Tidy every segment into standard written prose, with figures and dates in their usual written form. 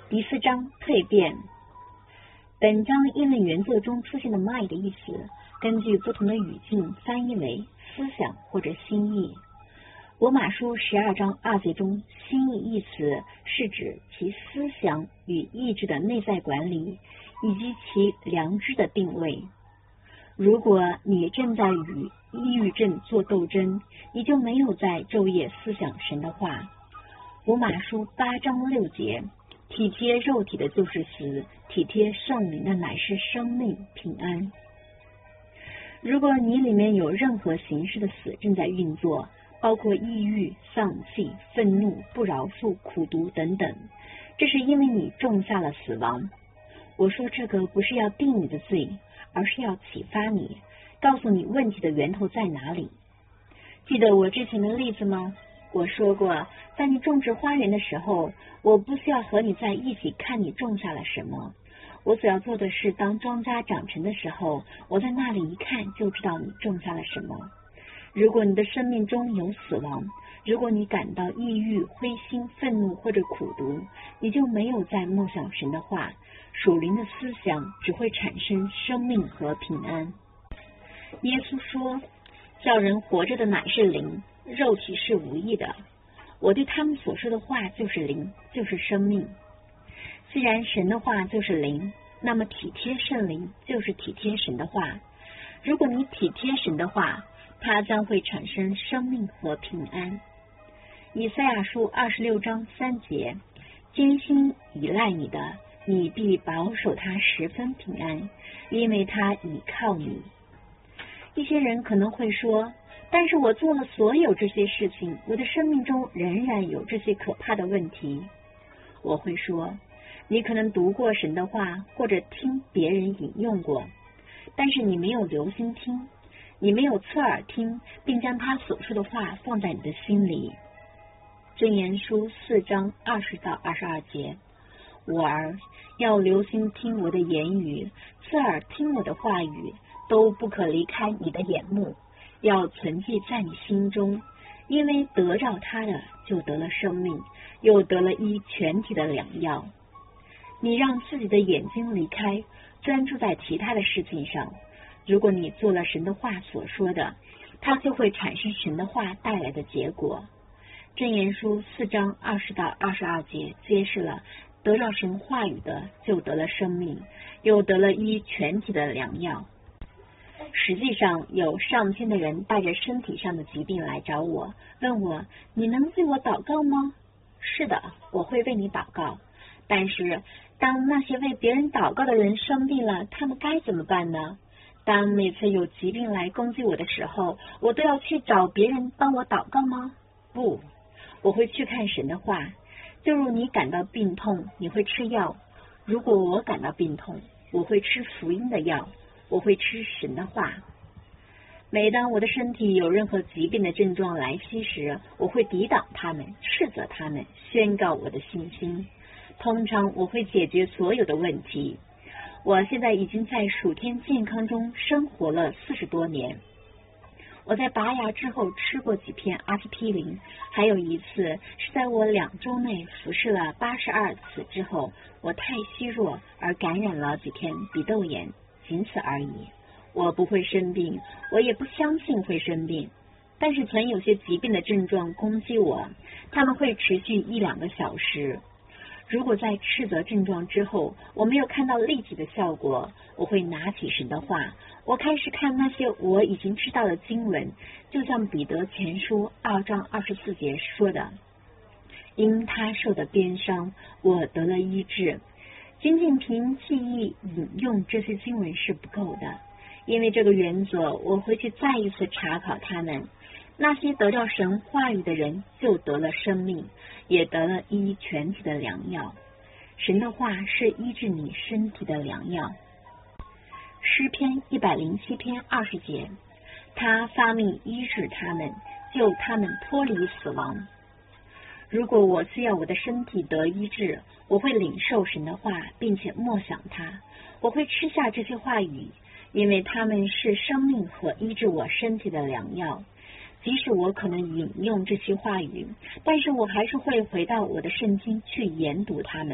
第4章蜕变。本章英文原作中出现的 mind 的意思，根据不同的语境翻译为思想或者心意。罗马书12章2节中，心意一词是指其思想与意志的内在管理，以及其良知的定位。如果你正在与抑郁症做斗争，你就没有在昼夜思想神的话。罗马书8章6节，体贴肉体的就是死，体贴圣灵的乃是生命平安。如果你里面有任何形式的死正在运作，包括抑郁、丧气、愤怒、不饶恕、苦毒等等，这是因为你种下了死亡。我说这个不是要定你的罪，而是要启发你，告诉你问题的源头在哪里。记得我之前的例子吗？我说过，在你种植花园的时候，我不需要和你在一起看你种下了什么，我所要做的是，当庄稼长成的时候，我在那里一看就知道你种下了什么。如果你的生命中有死亡，如果你感到抑郁、灰心、愤怒或者苦毒，你就没有在默想神的话，属灵的思想只会产生生命和平安。耶稣说，叫人活着的乃是灵，肉体是无益的。我对他们所说的话就是灵，就是生命。既然神的话就是灵，那么体贴圣灵就是体贴神的话。如果你体贴神的话，它将会产生生命和平安。以赛亚书26章3节，艰辛依赖你的，你必保守他十分平安，因为他倚靠你。一些人可能会说，但是我做了所有这些事情，我的生命中仍然有这些可怕的问题。我会说，你可能读过神的话，或者听别人引用过，但是你没有留心听，你没有侧耳听，并将他所说的话放在你的心里。箴言书4章20到22节，我儿，要留心听我的言语，侧耳听我的话语，都不可离开你的眼目，要存记在你心中，因为得着他的就得了生命，又得了医全体的良药。你让自己的眼睛离开，专注在其他的事情上。如果你做了神的话所说的，它就会产生神的话带来的结果。箴言书4章20到22节揭示了，得到神话语的就得了生命，又得了医全体的良药。实际上有上千的人带着身体上的疾病来找我，问我，你能为我祷告吗？是的，我会为你祷告。但是当那些为别人祷告的人生病了，他们该怎么办呢？当每次有疾病来攻击我的时候，我都要去找别人帮我祷告吗？不，我会去看神的话。就如你感到病痛，你会吃药。如果我感到病痛，我会吃福音的药，我会吃神的话。每当我的身体有任何疾病的症状来袭时，我会抵挡他们，斥责他们，宣告我的信心。通常我会解决所有的问题。我现在已经在属天健康中生活了40多年。我在拔牙之后吃过几片阿司匹林，还有一次是在我2周内服侍了82次之后，我太虚弱而感染了几天鼻窦炎，仅此而已。我不会生病，我也不相信会生病。但是曾有些疾病的症状攻击我，他们会持续1-2个小时。如果在斥责症状之后我没有看到立即的效果，我会拿起神的话，我开始看那些我已经知道的经文，就像彼得前书2章24节说的，因他受的鞭伤，我得了医治。仅仅凭记忆引用这些经文是不够的，因为这个原则我回去再一次查考他们。那些得到神话语的人就得了生命，也得了医全体的良药。神的话是医治你身体的良药。诗篇107篇20节，他发命医治他们，救他们脱离死亡。如果我需要我的身体得医治，我会领受神的话，并且默想它。我会吃下这些话语，因为它们是生命和医治我身体的良药。即使我可能引用这些话语，但是我还是会回到我的圣经去研读它们。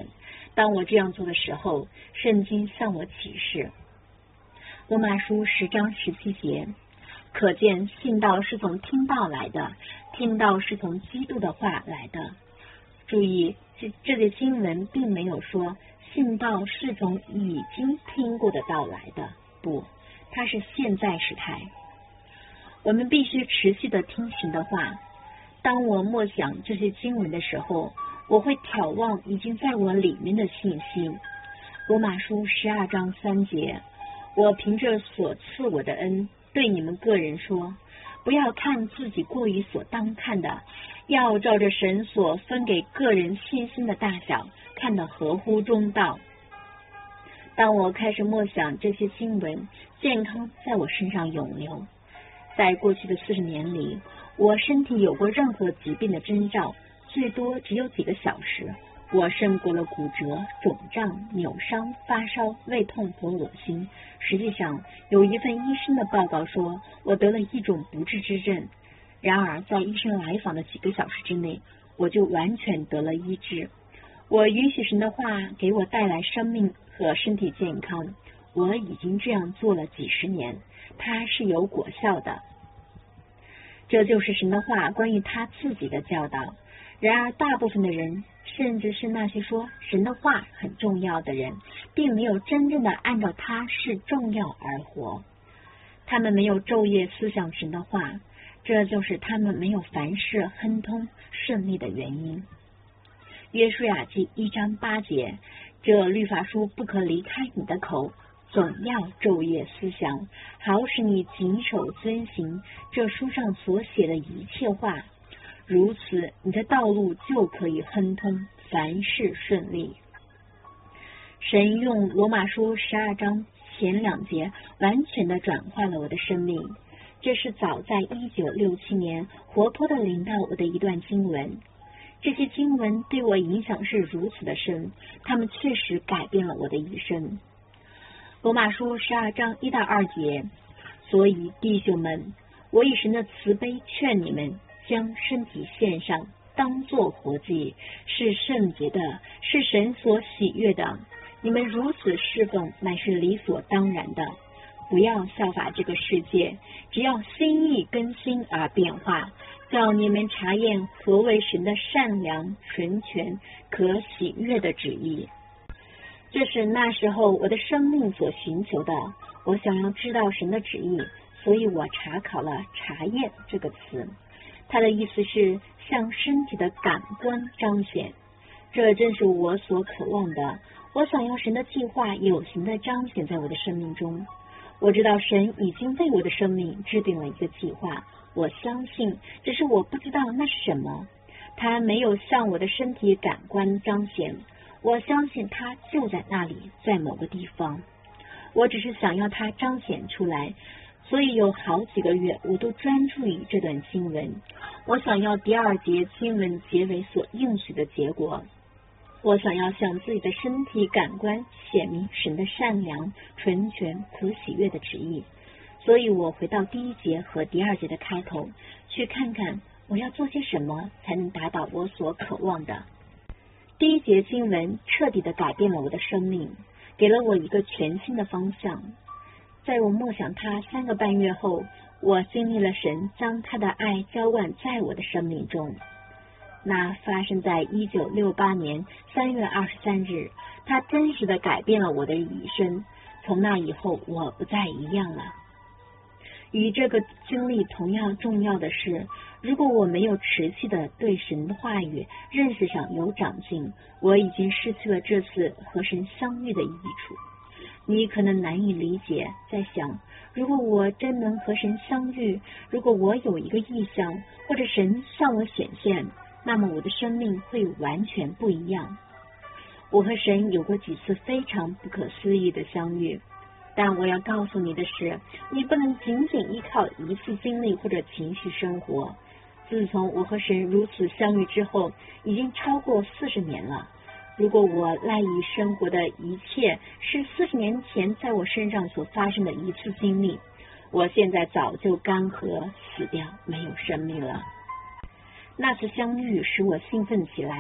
当我这样做的时候，圣经向我启示。罗马书10章17节，可见信道是从听道来的，听道是从基督的话来的。注意，这节经文并没有说信道是从已经听过的道来的，不，它是现在时态。我们必须持续的听神的话。当我默想这些经文的时候，我会眺望已经在我里面的信息。罗马书12章3节，我凭着所赐我的恩，对你们个人说，不要看自己过于所当看的，要照着神所分给个人信心的大小，看得合乎中道。当我开始默想这些经文，健康在我身上涌流。在过去的40年里，我身体有过任何疾病的征兆，最多只有几个小时。我胜过了骨折、肿胀、扭伤、发烧、胃痛和恶心。实际上，有一份医生的报告说我得了一种不治之症。然而，在医生来访的几个小时之内，我就完全得了医治。我允许神的话给我带来生命和身体健康。我已经这样做了几十年，它是有果效的。这就是神的话关于他自己的教导。然而，大部分的人，甚至是那些说神的话很重要的人，并没有真正的按照它是重要而活。他们没有昼夜思想神的话，这就是他们没有凡事亨通顺利的原因。约书亚记1章8节，这律法书不可离开你的口，总要昼夜思想，好使你谨守遵行这书上所写的一切话，如此你的道路就可以亨通，凡事顺利。神用罗马书12章前2节完全的转化了我的生命。这是早在1967年活泼的临到我的一段经文。这些经文对我影响是如此的深，它们确实改变了我的一生。罗马书12章1到2节，所以弟兄们，我以神的慈悲劝你们，将身体献上，当作活祭，是圣洁的，是神所喜悦的。你们如此侍奉，乃是理所当然的。不要效法这个世界，只要心意更新而变化，叫你们查验何为神的善良、纯全、可喜悦的旨意。这是那时候我的生命所寻求的。我想要知道神的旨意，所以我查考了查验这个词，它的意思是向身体的感官彰显。这正是我所渴望的。我想要神的计划有形的彰显在我的生命中。我知道神已经为我的生命制定了一个计划，我相信，只是我不知道那是什么。他没有向我的身体感官彰显，我相信他就在那里，在某个地方。我只是想要他彰显出来，所以有好几个月我都专注于这段经文。我想要第2节经文结尾所应许的结果。我想要向自己的身体感官显明神的善良、纯全、可喜悦的旨意。所以我回到第1节和第2节的开头，去看看我要做些什么才能达到我所渴望的。第1节经文彻底的改变了我的生命，给了我一个全新的方向。在我默想它3个半月后，我经历了神将他的爱浇灌在我的生命中。那发生在1968年3月23日，它真实的改变了我的一生。从那以后，我不再一样了。与这个经历同样重要的是，如果我没有持续的对神的话语认识上有长进，我已经失去了这次和神相遇的益处。你可能难以理解，在想，如果我真能和神相遇，如果我有一个意向，或者神向我显现，那么我的生命会完全不一样。我和神有过几次非常不可思议的相遇，但我要告诉你的是，你不能仅仅依靠一次经历或者情绪生活。自从我和神如此相遇之后，已经超过40年了。如果我赖以生活的一切是40年前在我身上所发生的一次经历，我现在早就干涸死掉，没有生命了。那次相遇使我兴奋起来，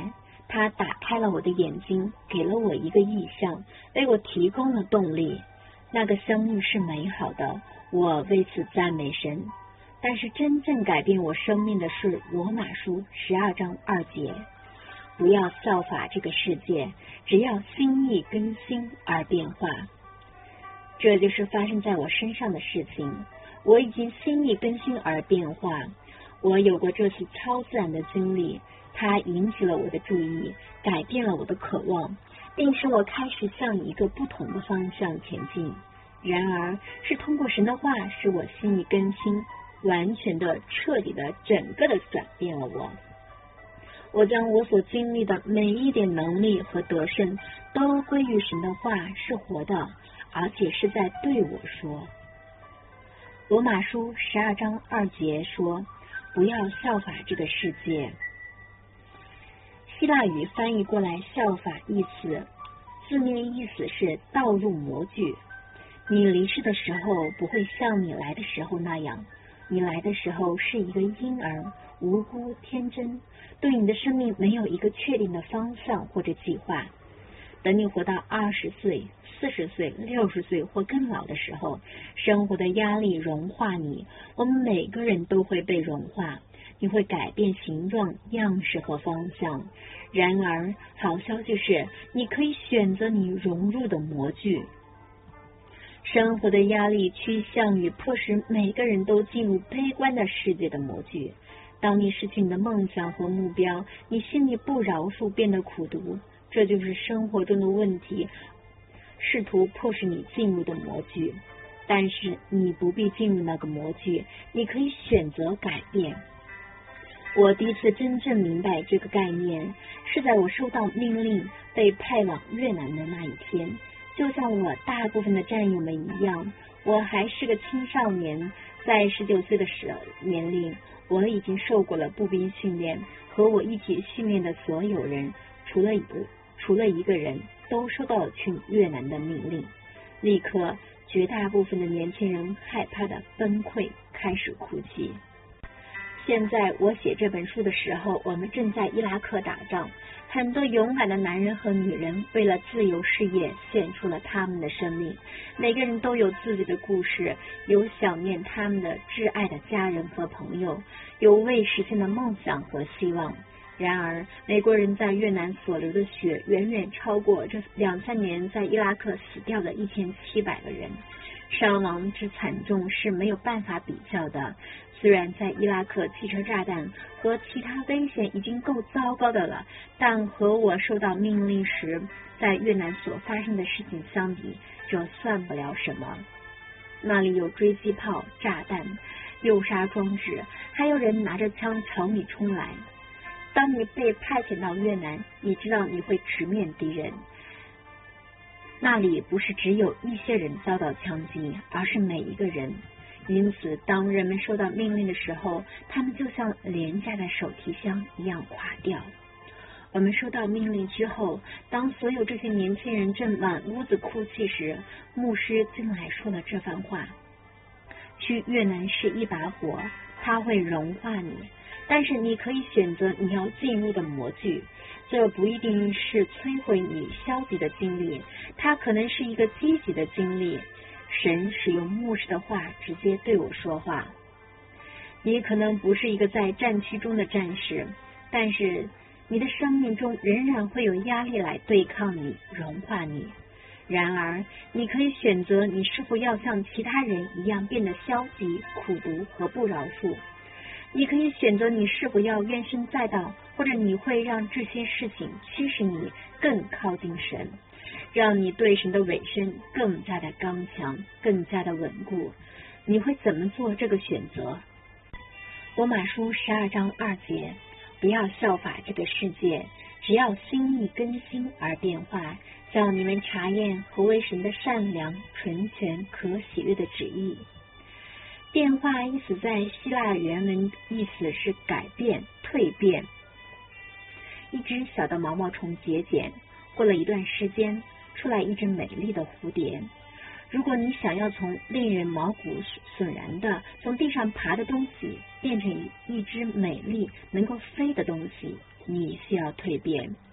它打开了我的眼睛，给了我一个意象，为我提供了动力。那个生命是美好的，我为此赞美神。但是真正改变我生命的是罗马书12章2节，不要效法这个世界，只要心意更新而变化。这就是发生在我身上的事情，我已经心意更新而变化。我有过这次超自然的经历，它引起了我的注意，改变了我的渴望，并使我开始向一个不同的方向前进。然而是通过神的话使我心意更新，完全的彻底的整个的转变了我。我将我所经历的每一点能力和得胜都归于神的话是活的，而且是在对我说。罗马书12章2节说，不要效法这个世界。希腊语翻译过来效法意思，字面意思是倒入模具。你离世的时候不会像你来的时候那样，你来的时候是一个婴儿，无辜天真，对你的生命没有一个确定的方向或者计划。等你活到20岁、40岁、60岁或更老的时候，生活的压力融化你，我们每个人都会被融化，你会改变形状、样式和方向。然而好消息是，你可以选择你融入的模具。生活的压力趋向于迫使每个人都进入悲观的世界的模具。当你失去你的梦想和目标，你心里不饶恕，变得苦毒，这就是生活中的问题，试图迫使你进入的模具。但是你不必进入那个模具，你可以选择改变。我第一次真正明白这个概念，是在我收到命令被派往越南的那一天。就像我大部分的战友们一样，我还是个青少年，在19岁的年龄，我已经受过了步兵训练，和我一起训练的所有人，除了一个人，都收到了去越南的命令。立刻，绝大部分的年轻人害怕的崩溃，开始哭泣。现在我写这本书的时候，我们正在伊拉克打仗，很多勇敢的男人和女人为了自由事业献出了他们的生命，每个人都有自己的故事，有想念他们的挚爱的家人和朋友，有未实现的梦想和希望。然而美国人在越南所流的血远远超过这2-3年在伊拉克死掉的1700个人，伤亡之惨重是没有办法比较的。虽然在伊拉克汽车炸弹和其他危险已经够糟糕的了，但和我收到命令时在越南所发生的事情相比，这算不了什么。那里有追击炮、炸弹、诱杀装置，还有人拿着枪朝你冲来。当你被派遣到越南，你知道你会直面敌人。那里不是只有一些人遭到枪击，而是每一个人。因此当人们收到命令的时候，他们就像廉价的手提箱一样垮掉。我们收到命令之后，当所有这些年轻人正满屋子哭泣时，牧师进来说了这番话：去越南是一把火，它会融化你，但是你可以选择你要进入的模具。这不一定是摧毁你消极的经历，它可能是一个积极的经历。神使用牧师的话直接对我说话。你可能不是一个在战区中的战士，但是你的生命中仍然会有压力来对抗你，融化你。然而你可以选择你是否要像其他人一样变得消极、苦毒和不饶恕。你可以选择你是否要怨声载道，或者你会让这些事情驱使你更靠近神，让你对神的委身更加的刚强，更加的稳固。你会怎么做这个选择？罗马书12章2节，不要效法这个世界，只要心意更新而变化，叫你们查验何为神的善良、纯全、可喜悦的旨意。变化意思在希腊原文意思是改变、蜕变。一只小的毛毛虫结茧，过了一段时间，出来一只美丽的蝴蝶。如果你想要从令人毛骨悚然的从地上爬的东西变成一只美丽能够飞的东西，你需要蜕变。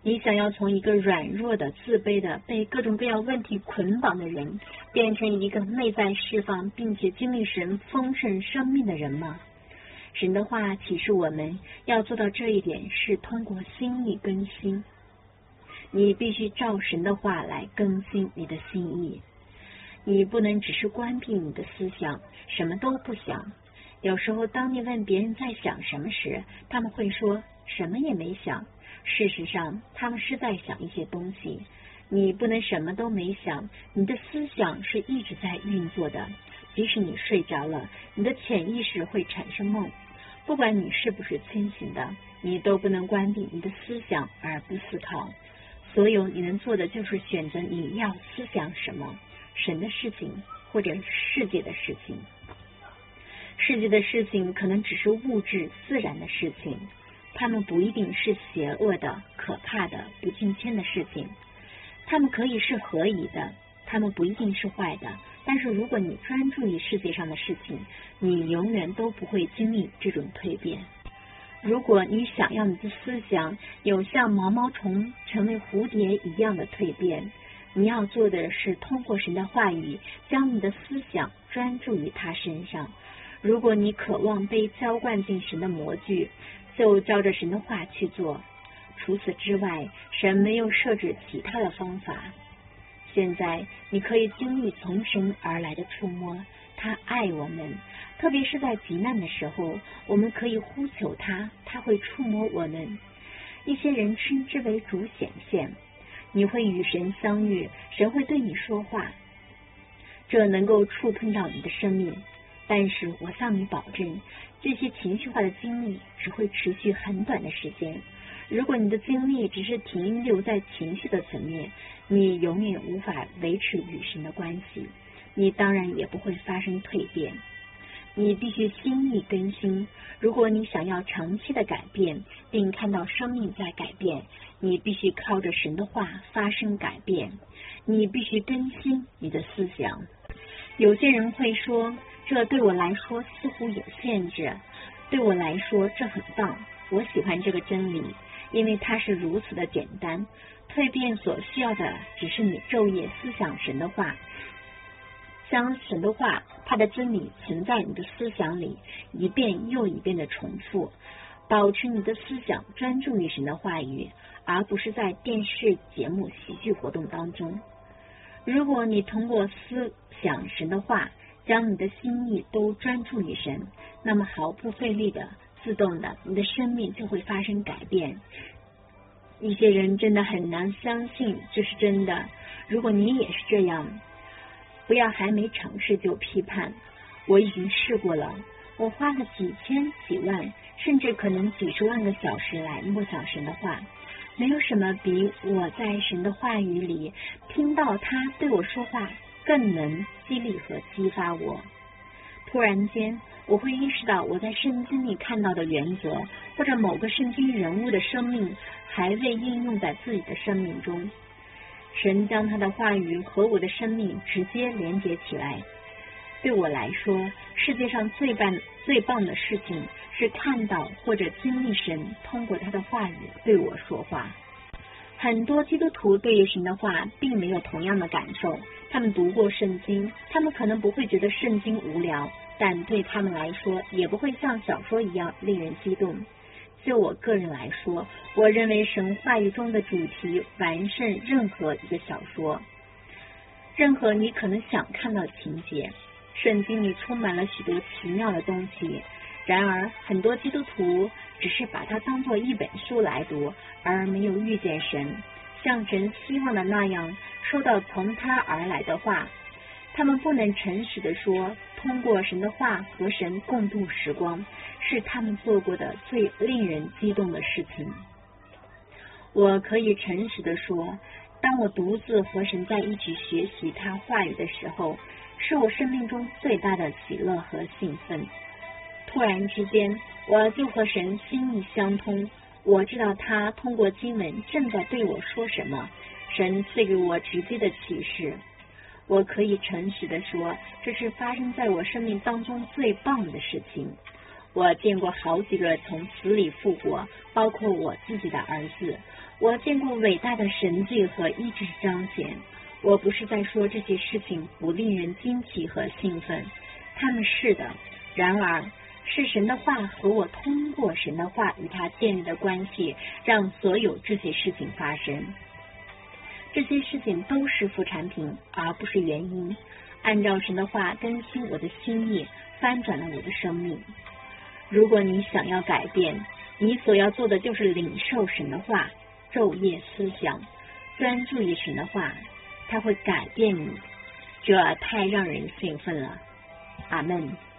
你想要从一个软弱的、自卑的、被各种各样问题捆绑的人，变成一个内在释放并且经历神丰盛生命的人吗？神的话启示我们要做到这一点，是通过心意更新。你必须照神的话来更新你的心意。你不能只是关闭你的思想，什么都不想。有时候当你问别人在想什么时，他们会说什么也没想，事实上他们是在想一些东西。你不能什么都没想，你的思想是一直在运作的。即使你睡着了，你的潜意识会产生梦。不管你是不是清醒的，你都不能关闭你的思想而不思考。所有你能做的就是选择你要思想什么，神的事情或者世界的事情。世界的事情可能只是物质自然的事情，它们不一定是邪恶的、可怕的、不敬虔的事情，它们可以是合宜的，它们不一定是坏的。但是如果你专注于世界上的事情，你永远都不会经历这种蜕变。如果你想要你的思想有像毛毛虫成为蝴蝶一样的蜕变，你要做的是通过神的话语将你的思想专注于他身上。如果你渴望被浇灌进神的模具，就照着神的话去做。除此之外，神没有设置其他的方法。现在你可以经历从神而来的触摸，他爱我们，特别是在急难的时候，我们可以呼求他，他会触摸我们。一些人称之为主显现，你会与神相遇，神会对你说话，这能够触碰到你的生命。但是我向你保证，这些情绪化的经历只会持续很短的时间。如果你的经历只是停留在情绪的层面，你永远无法维持与神的关系，你当然也不会发生蜕变。你必须心意更新。如果你想要长期的改变，并看到生命在改变，你必须靠着神的话发生改变。你必须更新你的思想。有些人会说，这对我来说似乎有限制，对我来说这很棒，我喜欢这个真理，因为它是如此的简单。蜕变所需要的只是你昼夜思想神的话，将神的话，它的真理存在你的思想里，一遍又一遍的重复，保持你的思想专注于神的话语，而不是在电视节目、喜剧活动当中。如果你通过思想神的话，将你的心意都专注于神，那么毫不费力的、自动的，你的生命就会发生改变。一些人真的很难相信这是真的，如果你也是这样，不要还没尝试就批判。我已经试过了，我花了几千、几万，甚至可能几十万个小时来默想神的话。没有什么比我在神的话语里听到他对我说话更能激励和激发我。突然间，我会意识到我在圣经里看到的原则，或者某个圣经人物的生命还未应用在自己的生命中。神将他的话语和我的生命直接连接起来。对我来说，世界上最棒的事情是看到或者经历神通过他的话语对我说话。很多基督徒对于神的话并没有同样的感受，他们读过圣经，他们可能不会觉得圣经无聊，但对他们来说也不会像小说一样令人激动。就我个人来说，我认为神话语中的主题完胜任何一个小说，任何你可能想看到的情节。圣经里充满了许多奇妙的东西，然而很多基督徒只是把它当作一本书来读，而没有遇见神，像神希望的那样收到从他而来的话。他们不能诚实的说，通过神的话和神共度时光是他们做过的最令人激动的事情。我可以诚实的说，当我独自和神在一起学习他话语的时候，是我生命中最大的喜乐和兴奋。突然之间，我就和神心意相通，我知道他通过经文正在对我说什么，神赐给我直接的启示。我可以诚实的说，这是发生在我生命当中最棒的事情。我见过好几个从死里复活，包括我自己的儿子。 我见过伟大的神迹和医治彰显。我不是在说这些事情不令人惊奇和兴奋，他们是的。然而，是神的话和我通过神的话与他建立的关系，让所有这些事情发生。这些事情都是副产品，而不是原因。按照神的话更新我的心意，翻转了我的生命。如果你想要改变，你所要做的就是领受神的话，昼夜思想，专注于神的话，它会改变你。这太让人兴奋了。阿们。